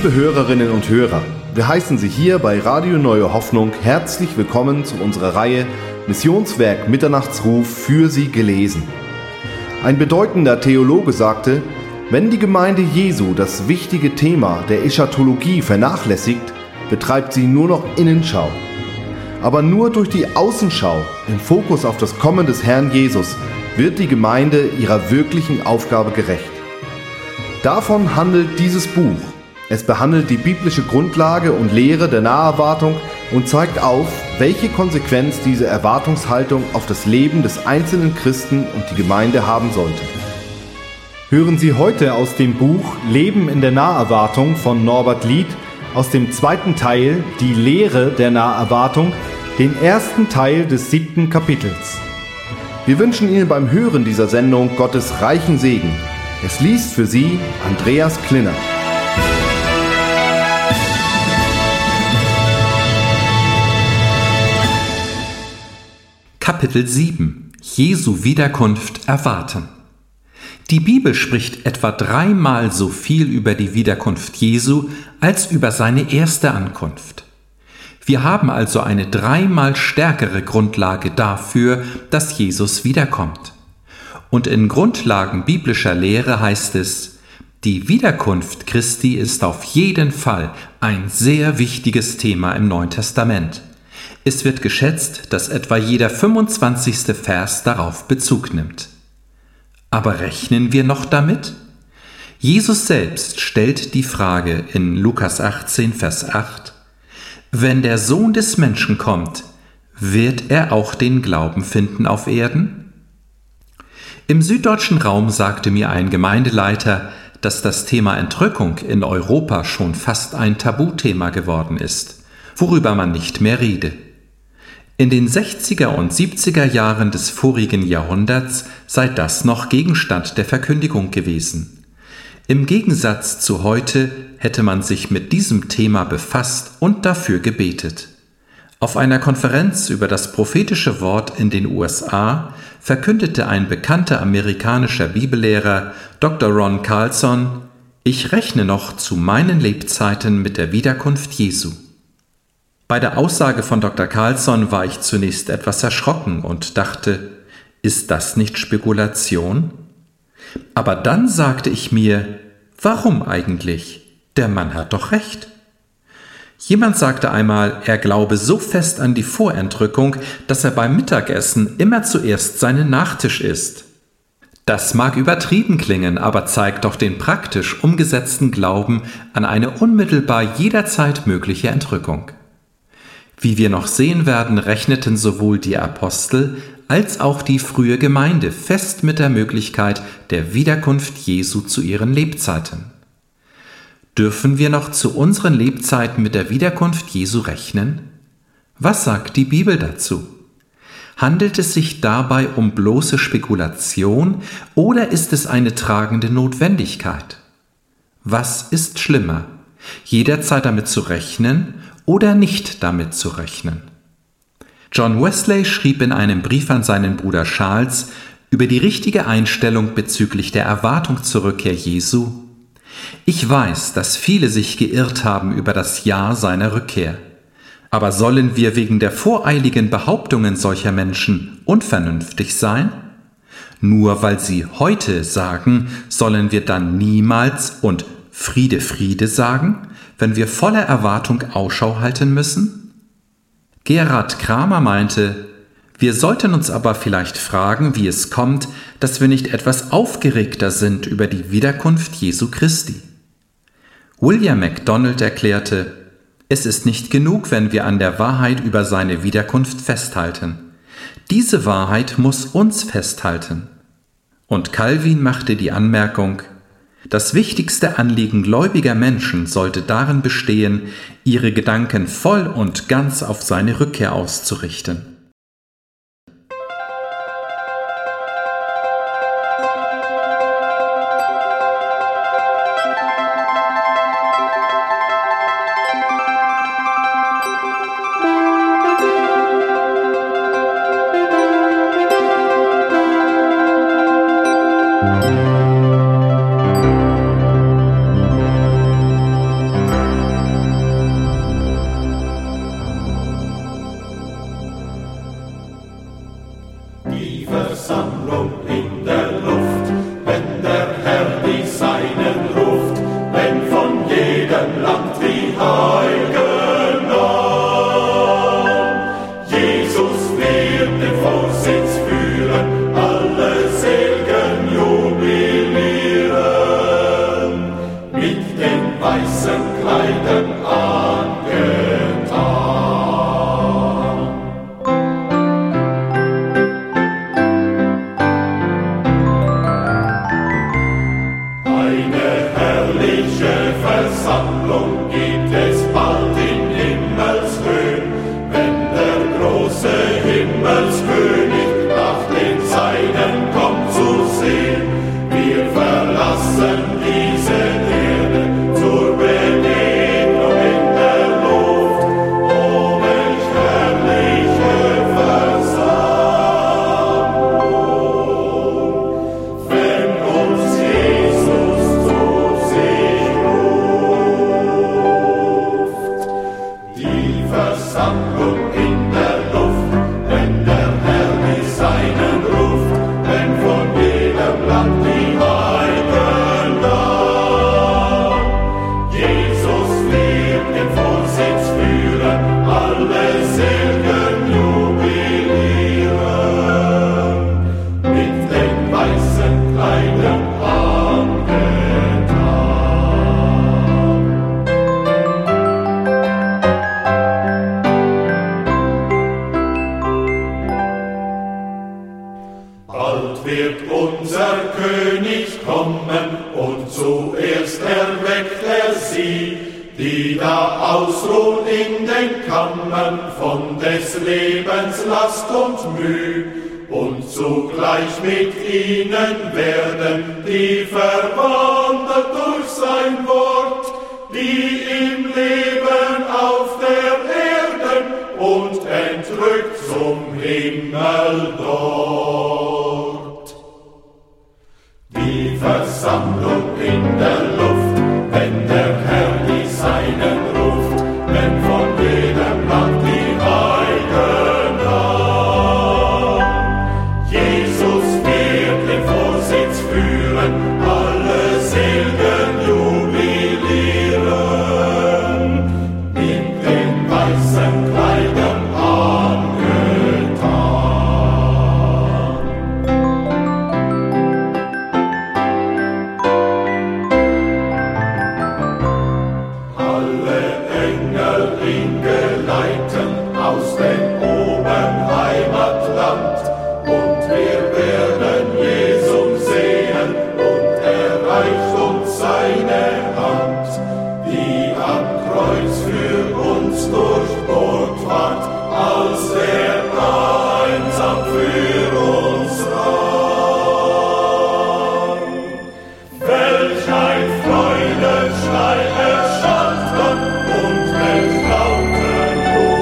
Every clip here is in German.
Liebe Hörerinnen und Hörer, wir heißen Sie hier bei Radio Neue Hoffnung herzlich willkommen zu unserer Reihe Missionswerk Mitternachtsruf für Sie gelesen. Ein bedeutender Theologe sagte, wenn die Gemeinde Jesu das wichtige Thema der Eschatologie vernachlässigt, betreibt sie nur noch Innenschau. Aber nur durch die Außenschau, den Fokus auf das Kommen des Herrn Jesus, wird die Gemeinde ihrer wirklichen Aufgabe gerecht. Davon handelt dieses Buch. Es behandelt die biblische Grundlage und Lehre der Naherwartung und zeigt auf, welche Konsequenz diese Erwartungshaltung auf das Leben des einzelnen Christen und die Gemeinde haben sollte. Hören Sie heute aus dem Buch Leben in der Naherwartung von Norbert Lied aus dem zweiten Teil Die Lehre der Naherwartung, den ersten Teil des 7. Kapitels. Wir wünschen Ihnen beim Hören dieser Sendung Gottes reichen Segen. Es liest für Sie Andreas Klinner. Kapitel 7 – Jesu Wiederkunft erwarten. Die Bibel spricht etwa 3-mal so viel über die Wiederkunft Jesu als über seine erste Ankunft. Wir haben also eine 3-mal stärkere Grundlage dafür, dass Jesus wiederkommt. Und in Grundlagen biblischer Lehre heißt es, die Wiederkunft Christi ist auf jeden Fall ein sehr wichtiges Thema im Neuen Testament. Es wird geschätzt, dass etwa jeder 25. Vers darauf Bezug nimmt. Aber rechnen wir noch damit? Jesus selbst stellt die Frage in Lukas 18, Vers 8, wenn der Sohn des Menschen kommt, wird er auch den Glauben finden auf Erden? Im süddeutschen Raum sagte mir ein Gemeindeleiter, dass das Thema Entrückung in Europa schon fast ein Tabuthema geworden ist, worüber man nicht mehr rede. In den 60er und 70er Jahren des vorigen Jahrhunderts sei das noch Gegenstand der Verkündigung gewesen. Im Gegensatz zu heute hätte man sich mit diesem Thema befasst und dafür gebetet. Auf einer Konferenz über das prophetische Wort in den USA verkündete ein bekannter amerikanischer Bibellehrer, Dr. Ron Carlson, ich rechne noch zu meinen Lebzeiten mit der Wiederkunft Jesu. Bei der Aussage von Dr. Carlson war ich zunächst etwas erschrocken und dachte, ist das nicht Spekulation? Aber dann sagte ich mir, warum eigentlich? Der Mann hat doch recht. Jemand sagte einmal, er glaube so fest an die Vorentrückung, dass er beim Mittagessen immer zuerst seinen Nachtisch isst. Das mag übertrieben klingen, aber zeigt doch den praktisch umgesetzten Glauben an eine unmittelbar jederzeit mögliche Entrückung. Wie wir noch sehen werden, rechneten sowohl die Apostel als auch die frühe Gemeinde fest mit der Möglichkeit der Wiederkunft Jesu zu ihren Lebzeiten. Dürfen wir noch zu unseren Lebzeiten mit der Wiederkunft Jesu rechnen? Was sagt die Bibel dazu? Handelt es sich dabei um bloße Spekulation oder ist es eine tragende Notwendigkeit? Was ist schlimmer, jederzeit damit zu rechnen oder nicht damit zu rechnen? John Wesley schrieb in einem Brief an seinen Bruder Charles über die richtige Einstellung bezüglich der Erwartung zur Rückkehr Jesu: Ich weiß, dass viele sich geirrt haben über das Jahr seiner Rückkehr. Aber sollen wir wegen der voreiligen Behauptungen solcher Menschen unvernünftig sein? Nur weil sie heute sagen, sollen wir dann niemals und Friede, Friede sagen, wenn wir voller Erwartung Ausschau halten müssen? Gerhard Kramer meinte, wir sollten uns aber vielleicht fragen, wie es kommt, dass wir nicht etwas aufgeregter sind über die Wiederkunft Jesu Christi. William MacDonald erklärte, es ist nicht genug, wenn wir an der Wahrheit über seine Wiederkunft festhalten. Diese Wahrheit muss uns festhalten. Und Calvin machte die Anmerkung, das wichtigste Anliegen gläubiger Menschen sollte darin bestehen, ihre Gedanken voll und ganz auf seine Rückkehr auszurichten. Die Versammlung in der Luft, wenn der Herr die Seinen ruft, wenn von jedem Land die Heiligen nahen. Jesus wird den Vorsitz führen, alle Seligen jubilieren, mit den weißen Kleidern angetan. Versammlung gibt es bald in Himmelshöhen, wenn der große Himmelskönig nach den Seinen kommt zu sehen. Wir verlassen diese Erde zur Begegnung in der Luft. Oh, welch herrliche Versammlung, wenn uns Jesus zu sich die Versammlung in der Luft, wenn der Herr die Seinen ruft, wenn von jedem Land die Heiligen nahen. Jesus wird den Vorsitz führen, alle Seligen jubilieren, mit den weißen Kleidern angetan. Bald wird unser König kommen und zuerst erweckt er sie, die da ausruhen in den Kammern von des Lebens Last und Müh, und zugleich mit ihnen werden die verwandelt durch sein Wort, die im Leben auf der Erde und entrückt zum Himmel dort. Die Versammlung in der Luft, wenn der Herr die Seinen ruft, wenn von jedem Land die Heiligen nahen. Jesus wird den Vorsitz führen, alle Seligen jubilieren, mit den weißen Kleidern angetan. Alle Engel ihn geleiten aus dem oben Heimatland, und wir werden Jesum sehen, und er reicht uns seine Hand, die am Kreuz für uns durchbohrt ward, als er einsam für uns rang. Welch ein Freudenschrei erschallt dann, und welch lauten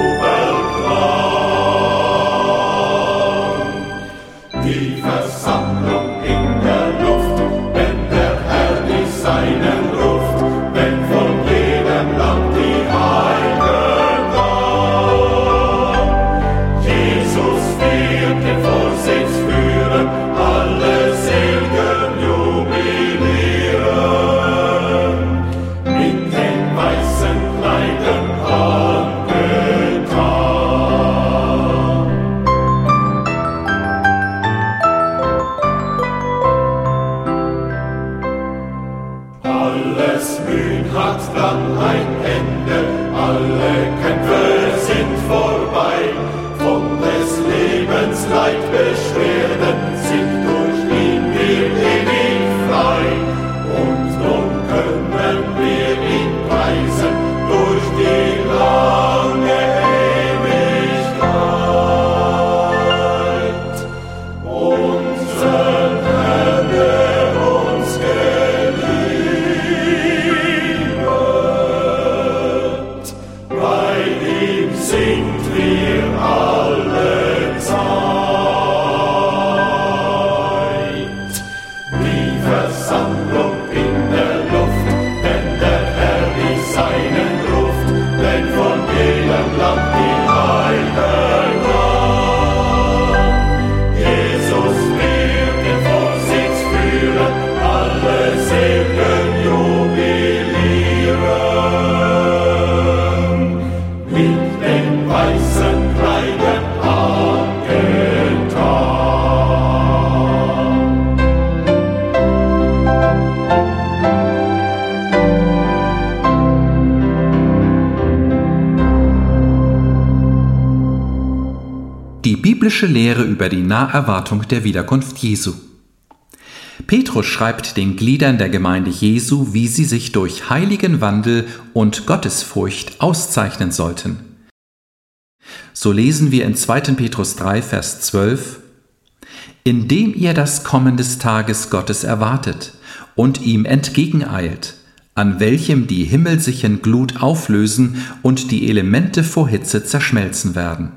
Jubelklang. Die Versammlung in der Luft, wenn der Herr die Seinen ruft, wenn von jedem Land die Heiligen nahen. Jesus wird den Vorsitz führen, alle Seligen jubilieren, mit den weißen Kleidern angetan. Alles Mühen hat dann ein Ende, alle Kämpfe sind vorbei, von des Lebens Leidbeschwerden sind durch ihn wir ewig frei. Und nun können wir ihn preisen durch die lange Ewigkeit. Unseren Herrn, der uns geliebt, bei ihm singt wir alle Zeit. biblische Lehre über die Naherwartung der Wiederkunft Jesu. Petrus schreibt den Gliedern der Gemeinde Jesu, wie sie sich durch heiligen Wandel und Gottesfurcht auszeichnen sollten. So lesen wir in 2. Petrus 3, Vers 12: Indem ihr das Kommen des Tages Gottes erwartet und ihm entgegeneilt, an welchem die Himmel sich in Glut auflösen und die Elemente vor Hitze zerschmelzen werden.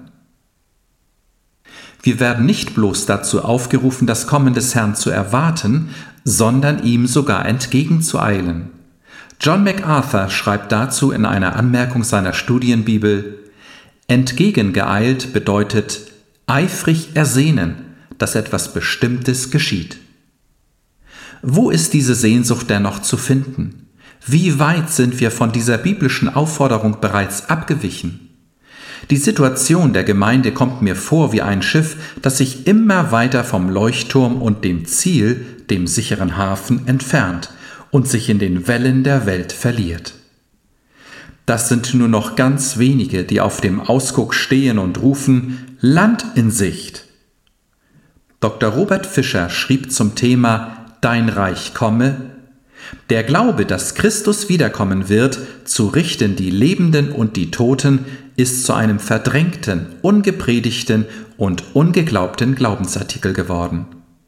Wir werden nicht bloß dazu aufgerufen, das Kommen des Herrn zu erwarten, sondern ihm sogar entgegenzueilen. John MacArthur schreibt dazu in einer Anmerkung seiner Studienbibel: Entgegengeeilt bedeutet eifrig ersehnen, dass etwas Bestimmtes geschieht. Wo ist diese Sehnsucht denn noch zu finden? Wie weit sind wir von dieser biblischen Aufforderung bereits abgewichen? Die Situation der Gemeinde kommt mir vor wie ein Schiff, das sich immer weiter vom Leuchtturm und dem Ziel, dem sicheren Hafen, entfernt und sich in den Wellen der Welt verliert. Das sind nur noch ganz wenige, die auf dem Ausguck stehen und rufen: Land in Sicht! Dr. Robert Fischer schrieb zum Thema Dein Reich komme: Der Glaube, dass Christus wiederkommen wird, zu richten die Lebenden und die Toten, ist zu einem verdrängten, ungepredigten und ungeglaubten Glaubensartikel geworden.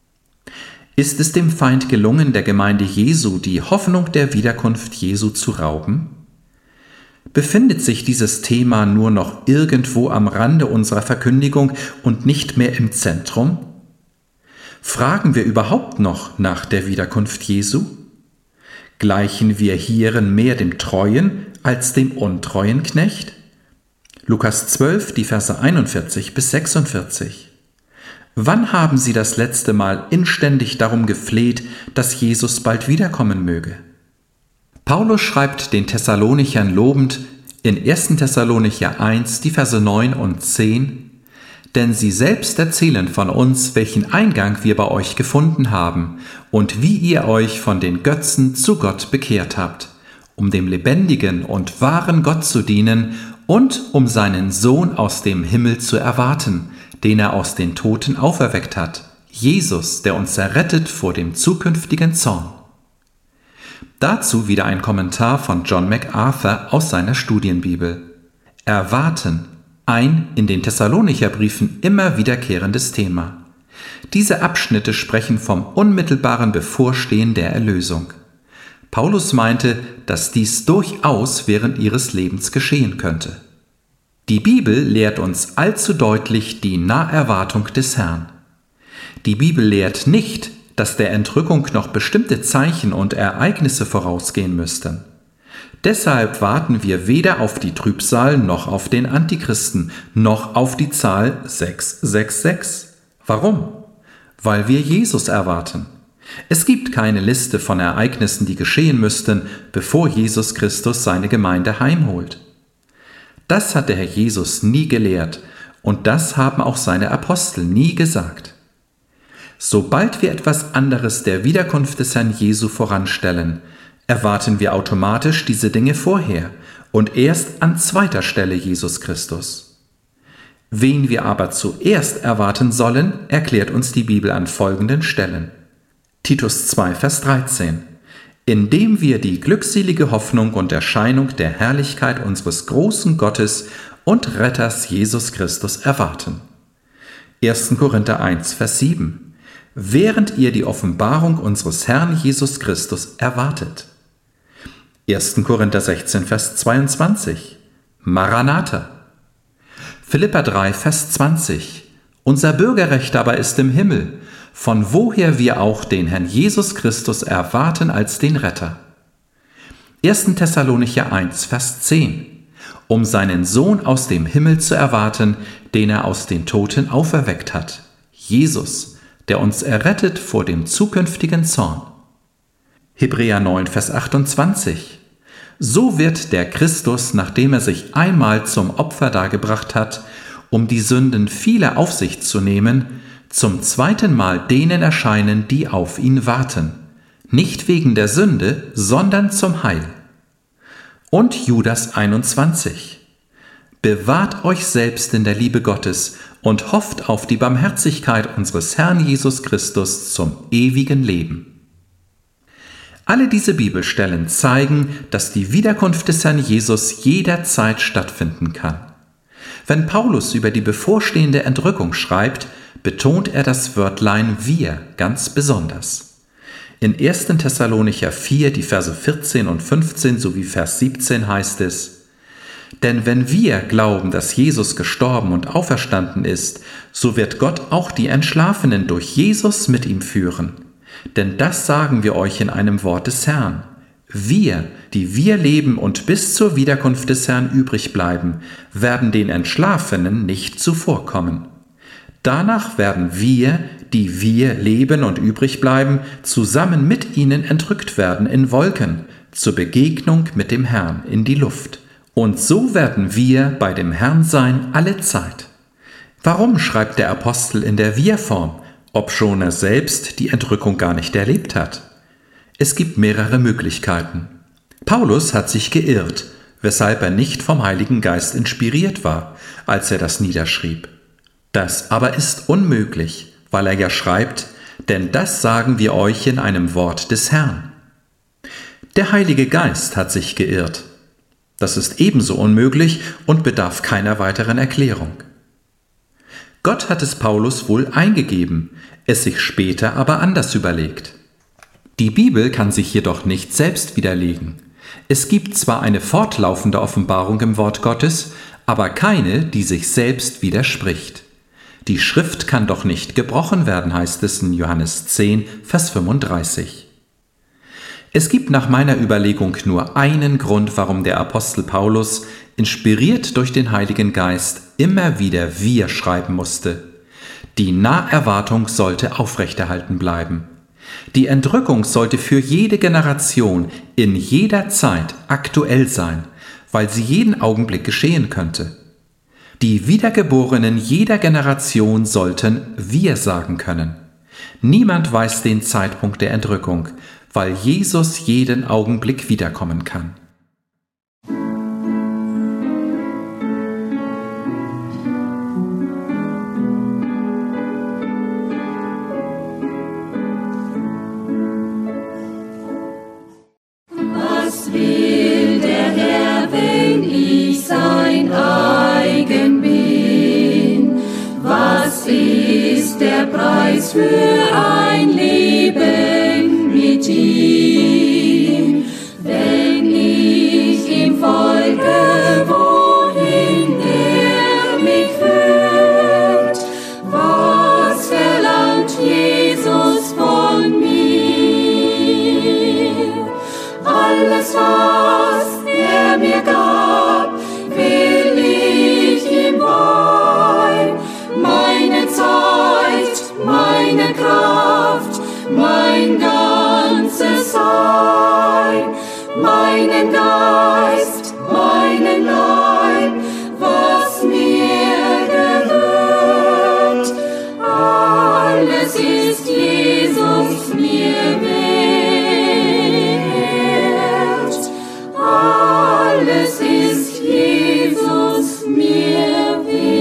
Ist es dem Feind gelungen, der Gemeinde Jesu die Hoffnung der Wiederkunft Jesu zu rauben? Befindet sich dieses Thema nur noch irgendwo am Rande unserer Verkündigung und nicht mehr im Zentrum? Fragen wir überhaupt noch nach der Wiederkunft Jesu? Gleichen wir hierin mehr dem treuen als dem untreuen Knecht? Lukas 12, die Verse 41 bis 46. Wann haben Sie das letzte Mal inständig darum gefleht, dass Jesus bald wiederkommen möge? Paulus schreibt den Thessalonichern lobend in 1. Thessalonicher 1, die Verse 9 und 10: Denn sie selbst erzählen von uns, welchen Eingang wir bei euch gefunden haben und wie ihr euch von den Götzen zu Gott bekehrt habt, um dem lebendigen und wahren Gott zu dienen und um seinen Sohn aus dem Himmel zu erwarten, den er aus den Toten auferweckt hat, Jesus, der uns errettet vor dem zukünftigen Zorn. Dazu wieder ein Kommentar von John MacArthur aus seiner Studienbibel. Erwarten, ein in den Thessalonicher Briefen immer wiederkehrendes Thema. Diese Abschnitte sprechen vom unmittelbaren Bevorstehen der Erlösung. Paulus meinte, dass dies durchaus während ihres Lebens geschehen könnte. Die Bibel lehrt uns allzu deutlich die Naherwartung des Herrn. Die Bibel lehrt nicht, dass der Entrückung noch bestimmte Zeichen und Ereignisse vorausgehen müssten. Deshalb warten wir weder auf die Trübsal noch auf den Antichristen, noch auf die Zahl 666. Warum? Weil wir Jesus erwarten. Es gibt keine Liste von Ereignissen, die geschehen müssten, bevor Jesus Christus seine Gemeinde heimholt. Das hat der Herr Jesus nie gelehrt und das haben auch seine Apostel nie gesagt. Sobald wir etwas anderes der Wiederkunft des Herrn Jesu voranstellen, erwarten wir automatisch diese Dinge vorher und erst an zweiter Stelle Jesus Christus. Wen wir aber zuerst erwarten sollen, erklärt uns die Bibel an folgenden Stellen. Titus 2, Vers 13: Indem wir die glückselige Hoffnung und Erscheinung der Herrlichkeit unseres großen Gottes und Retters Jesus Christus erwarten. 1. Korinther 1, Vers 7: Während ihr die Offenbarung unseres Herrn Jesus Christus erwartet. 1. Korinther 16, Vers 22: Maranatha. Philipper 3, Vers 20: Unser Bürgerrecht aber ist im Himmel, von woher wir auch den Herrn Jesus Christus erwarten als den Retter. 1. Thessalonicher 1, Vers 10: Um seinen Sohn aus dem Himmel zu erwarten, den er aus den Toten auferweckt hat, Jesus, der uns errettet vor dem zukünftigen Zorn. Hebräer 9, Vers 28: So wird der Christus, nachdem er sich einmal zum Opfer dargebracht hat, um die Sünden vieler auf sich zu nehmen, zum zweiten Mal denen erscheinen, die auf ihn warten, nicht wegen der Sünde, sondern zum Heil. Und Judas 21: Bewahrt euch selbst in der Liebe Gottes und hofft auf die Barmherzigkeit unseres Herrn Jesus Christus zum ewigen Leben. Alle diese Bibelstellen zeigen, dass die Wiederkunft des Herrn Jesus jederzeit stattfinden kann. Wenn Paulus über die bevorstehende Entrückung schreibt, betont er das Wörtlein wir ganz besonders. In 1. Thessalonicher 4, die Verse 14 und 15 sowie Vers 17 heißt es: Denn wenn wir glauben, dass Jesus gestorben und auferstanden ist, so wird Gott auch die Entschlafenen durch Jesus mit ihm führen. Denn das sagen wir euch in einem Wort des Herrn. Wir, die wir leben und bis zur Wiederkunft des Herrn übrig bleiben, werden den Entschlafenen nicht zuvorkommen. Danach werden wir, die wir leben und übrig bleiben, zusammen mit ihnen entrückt werden in Wolken, zur Begegnung mit dem Herrn in die Luft. Und so werden wir bei dem Herrn sein alle Zeit. Warum schreibt der Apostel in der Wir-Form, obschon er selbst die Entrückung gar nicht erlebt hat? Es gibt mehrere Möglichkeiten. Paulus hat sich geirrt, weshalb er nicht vom Heiligen Geist inspiriert war, als er das niederschrieb. Das aber ist unmöglich, weil er ja schreibt, denn das sagen wir euch in einem Wort des Herrn. Der Heilige Geist hat sich geirrt. Das ist ebenso unmöglich und bedarf keiner weiteren Erklärung. Gott hat es Paulus wohl eingegeben, es sich später aber anders überlegt. Die Bibel kann sich jedoch nicht selbst widerlegen. Es gibt zwar eine fortlaufende Offenbarung im Wort Gottes, aber keine, die sich selbst widerspricht. Die Schrift kann doch nicht gebrochen werden, heißt es in Johannes 10, Vers 35. Es gibt nach meiner Überlegung nur einen Grund, warum der Apostel Paulus, inspiriert durch den Heiligen Geist, immer wieder wir schreiben musste. Die Naherwartung sollte aufrechterhalten bleiben. Die Entrückung sollte für jede Generation in jeder Zeit aktuell sein, weil sie jeden Augenblick geschehen könnte. Die Wiedergeborenen jeder Generation sollten wir sagen können. Niemand weiß den Zeitpunkt der Entrückung, weil Jesus jeden Augenblick wiederkommen kann. Was will der Herr, wenn ich sein eigen bin? Was ist der Preis für ein Leben mit ihm? Wenn ich ihm folge, wohin er mich führt, was verlangt Jesus von mir? Alles, was er mir gab, will ich ihm weihen. Meine Zeit, meine Kraft, mein ganzes Sein, meinen Geist, meinen Leib, was mir gehört. Alles ist Jesus mir wert. Alles ist Jesus mir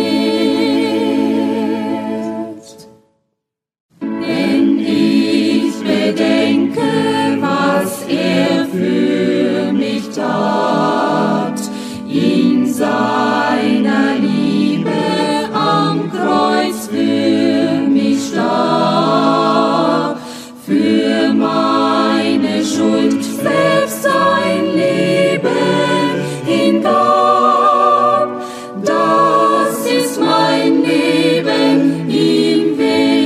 wert. Wenn ich bedenke, was er für mich tat, in seiner Liebe am Kreuz für mich starb, für meine Schuld selbst sein Leben hingab, das ist mein Leben ihm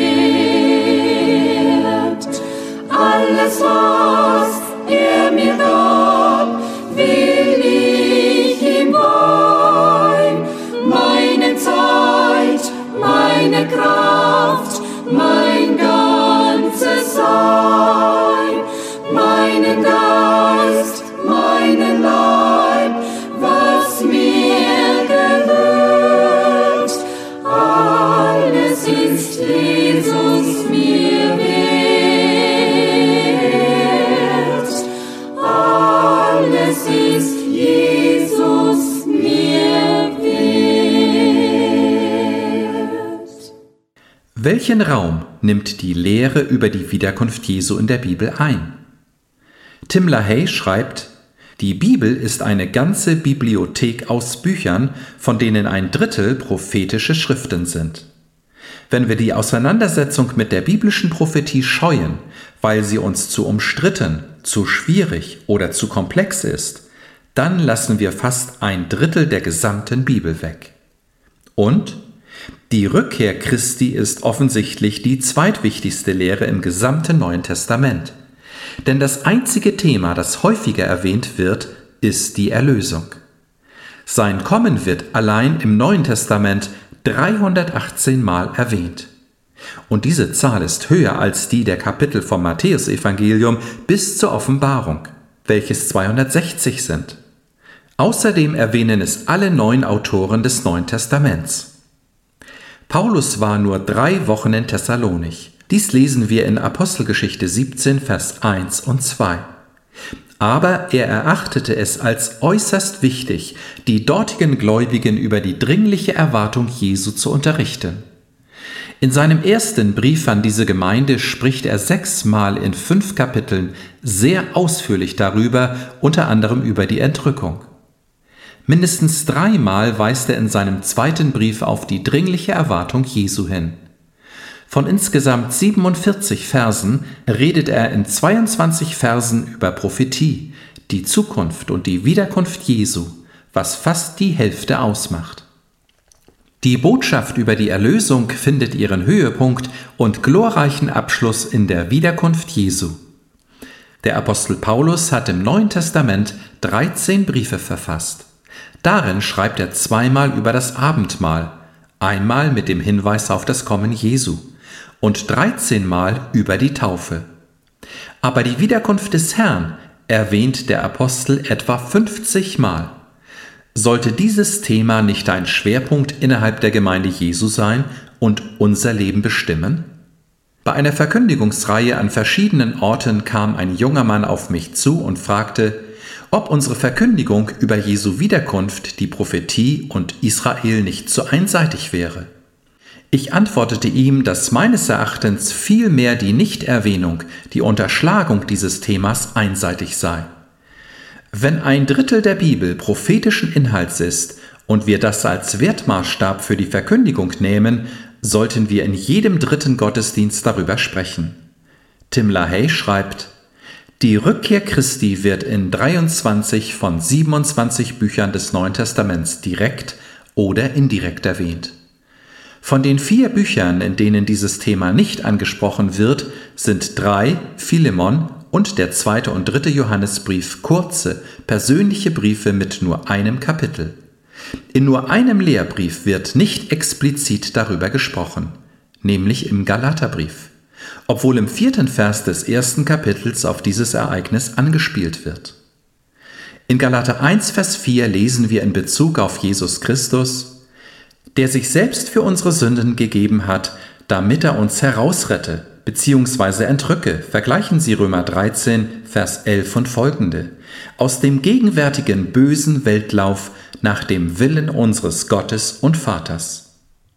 wert. Alles, was er mir gab, will ich ihm weihen. Meine Zeit, meine Kraft, mein ganzes Sein, meinen Geist, meinen Leib, was mir gehört. Alles ist Jesus mir wert. Alles ist Jesus mir wert. Welchen Raum nimmt die Lehre über die Wiederkunft Jesu in der Bibel ein? Tim LaHaye schreibt, die Bibel ist eine ganze Bibliothek aus Büchern, von denen ein Drittel prophetische Schriften sind. Wenn wir die Auseinandersetzung mit der biblischen Prophetie scheuen, weil sie uns zu umstritten, zu schwierig oder zu komplex ist, dann lassen wir fast ein Drittel der gesamten Bibel weg. Und die Rückkehr Christi ist offensichtlich die zweitwichtigste Lehre im gesamten Neuen Testament. Denn das einzige Thema, das häufiger erwähnt wird, ist die Erlösung. Sein Kommen wird allein im Neuen Testament 318 Mal erwähnt. Und diese Zahl ist höher als die der Kapitel vom Matthäusevangelium bis zur Offenbarung, welches 260 sind. Außerdem erwähnen es alle 9 Autoren des Neuen Testaments. Paulus war nur 3 Wochen in Thessalonich. Dies lesen wir in Apostelgeschichte 17, Vers 1 und 2. Aber er erachtete es als äußerst wichtig, die dortigen Gläubigen über die dringliche Erwartung Jesu zu unterrichten. In seinem ersten Brief an diese Gemeinde spricht er 6 Mal in 5 Kapiteln sehr ausführlich darüber, unter anderem über die Entrückung. Mindestens 3 Mal weist er in seinem zweiten Brief auf die dringliche Erwartung Jesu hin. Von insgesamt 47 Versen redet er in 22 Versen über Prophetie, die Zukunft und die Wiederkunft Jesu, was fast die Hälfte ausmacht. Die Botschaft über die Erlösung findet ihren Höhepunkt und glorreichen Abschluss in der Wiederkunft Jesu. Der Apostel Paulus hat im Neuen Testament 13 Briefe verfasst. Darin schreibt er 2-mal über das Abendmahl, einmal mit dem Hinweis auf das Kommen Jesu und 13-mal über die Taufe. Aber die Wiederkunft des Herrn erwähnt der Apostel etwa 50 Mal. Sollte dieses Thema nicht ein Schwerpunkt innerhalb der Gemeinde Jesu sein und unser Leben bestimmen? Bei einer Verkündigungsreihe an verschiedenen Orten kam ein junger Mann auf mich zu und fragte, ob unsere Verkündigung über Jesu Wiederkunft, die Prophetie und Israel nicht zu einseitig wäre. Ich antwortete ihm, dass meines Erachtens vielmehr die Nichterwähnung, die Unterschlagung dieses Themas einseitig sei. Wenn ein Drittel der Bibel prophetischen Inhalts ist und wir das als Wertmaßstab für die Verkündigung nehmen, sollten wir in jedem dritten Gottesdienst darüber sprechen. Tim LaHaye schreibt, die Rückkehr Christi wird in 23 von 27 Büchern des Neuen Testaments direkt oder indirekt erwähnt. Von den 4 Büchern, in denen dieses Thema nicht angesprochen wird, sind 3, Philemon und der 2. und 3. Johannesbrief kurze, persönliche Briefe mit nur einem Kapitel. In nur einem Lehrbrief wird nicht explizit darüber gesprochen, nämlich im Galaterbrief, obwohl im 4. Vers des 1. Kapitels auf dieses Ereignis angespielt wird. In Galater 1, Vers 4 lesen wir in Bezug auf Jesus Christus, der sich selbst für unsere Sünden gegeben hat, damit er uns herausrette, bzw. entrücke, vergleichen Sie Römer 13, Vers 11 und folgende, aus dem gegenwärtigen bösen Weltlauf nach dem Willen unseres Gottes und Vaters.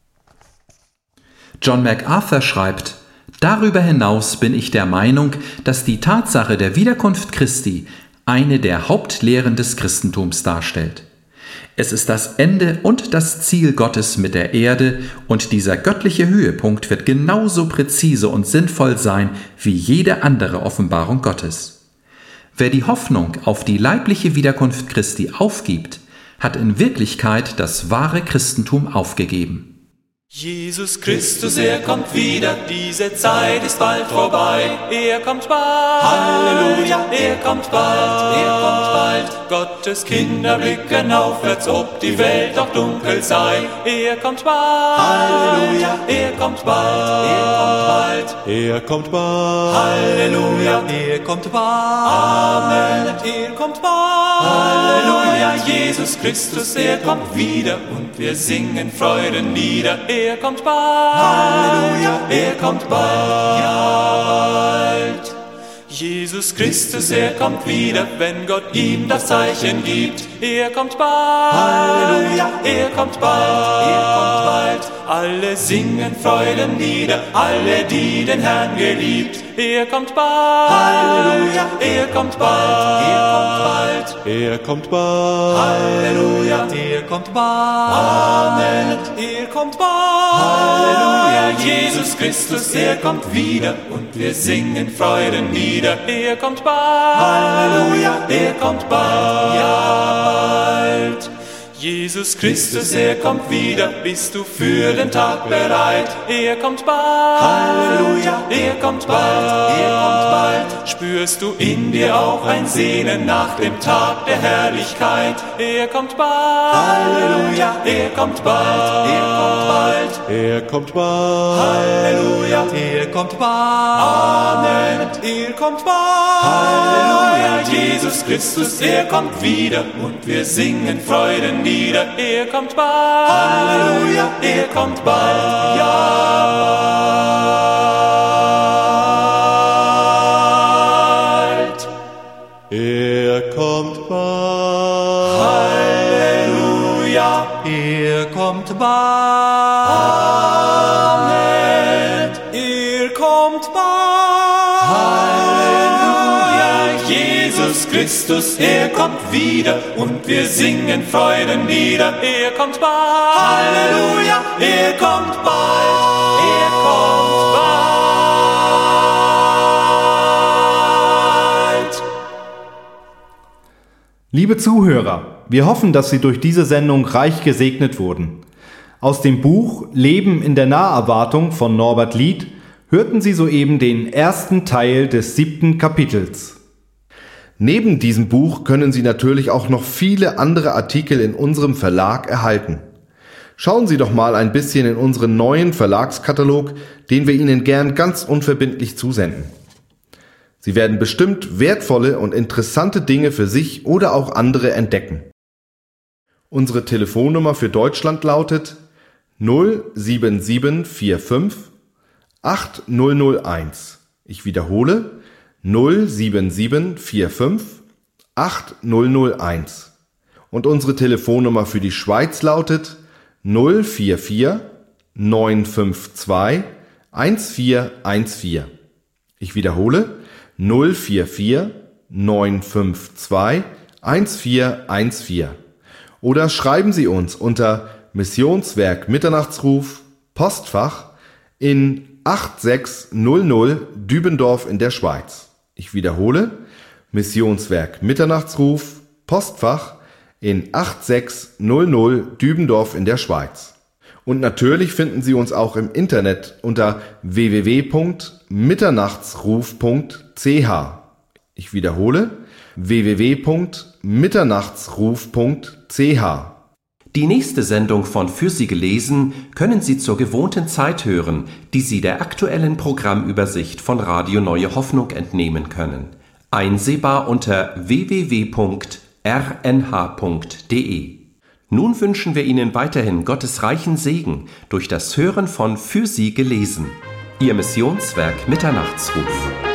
John MacArthur schreibt, darüber hinaus bin ich der Meinung, dass die Tatsache der Wiederkunft Christi eine der Hauptlehren des Christentums darstellt. Es ist das Ende und das Ziel Gottes mit der Erde und dieser göttliche Höhepunkt wird genauso präzise und sinnvoll sein wie jede andere Offenbarung Gottes. Wer die Hoffnung auf die leibliche Wiederkunft Christi aufgibt, hat in Wirklichkeit das wahre Christentum aufgegeben. Jesus Christus, er kommt wieder, diese Zeit ist bald vorbei, er kommt bald, Halleluja, er kommt bald, er kommt bald. Gottes Kinder blicken aufwärts, ob die Welt auch dunkel sei, er kommt bald, Halleluja, er kommt bald, er kommt bald, Er kommt bald, Halleluja, er kommt bald, Amen, er kommt bald, Halleluja, Jesus Christus, er kommt wieder und wir singen Freudenlieder, er kommt bald, Halleluja, er kommt bald. Jesus Christus, er kommt wieder, wenn Gott ihm das Zeichen gibt. Er kommt bald, Halleluja, er kommt bald, er kommt bald. Alle singen Freudenlieder, alle, die den Herrn geliebt. Er kommt bald, Halleluja, er kommt bald, er kommt bald, Er kommt bald. Halleluja, Er kommt bald. Amen, er kommt bald, Halleluja, Jesus Christus, er kommt wieder und wir singen Freudenlieder. Er kommt bald, Halleluja, er kommt bald, ja bald. Jesus Christus, er kommt wieder, bist du für den Tag bereit? Er kommt bald, Halleluja, er kommt bald, er kommt bald. Spürst du in dir auch ein Sehnen nach dem Tag der Herrlichkeit? Er kommt bald, Halleluja, er kommt bald, er kommt bald. Er kommt bald. Halleluja, Er kommt bald. Amen, er kommt bald, Halleluja, Jesus Christus, er kommt wieder und wir singen Freudenlieder. Er kommt bald, Halleluja, er kommt bald, ja bald. Er kommt bald. Halleluja, Er kommt bald. Amen, er kommt bald, Halleluja, Jesus Christus, er kommt wieder und wir singen Freudenlieder. Er kommt bald, Halleluja, er kommt bald, er kommt bald. Liebe Zuhörer, wir hoffen, dass Sie durch diese Sendung reich gesegnet wurden. Aus dem Buch Leben in der Naherwartung von Norbert Lied hörten Sie soeben den ersten Teil des 7. Kapitels. Neben diesem Buch können Sie natürlich auch noch viele andere Artikel in unserem Verlag erhalten. Schauen Sie doch mal ein bisschen in unseren neuen Verlagskatalog, den wir Ihnen gern ganz unverbindlich zusenden. Sie werden bestimmt wertvolle und interessante Dinge für sich oder auch andere entdecken. Unsere Telefonnummer für Deutschland lautet 07745 8001. Ich wiederhole 07745 8001. Und unsere Telefonnummer für die Schweiz lautet 044 952 1414. Ich wiederhole 044 952 1414. Oder schreiben Sie uns unter Missionswerk Mitternachtsruf, Postfach in 8600 Dübendorf in der Schweiz. Ich wiederhole, Missionswerk Mitternachtsruf, Postfach in 8600 Dübendorf in der Schweiz. Und natürlich finden Sie uns auch im Internet unter www.mitternachtsruf.ch. Ich wiederhole, www.mitternachtsruf.ch. Die nächste Sendung von Für Sie gelesen können Sie zur gewohnten Zeit hören, die Sie der aktuellen Programmübersicht von Radio Neue Hoffnung entnehmen können. Einsehbar unter www.rnh.de. Nun wünschen wir Ihnen weiterhin Gottes reichen Segen durch das Hören von Für Sie gelesen. Ihr Missionswerk Mitternachtsruf.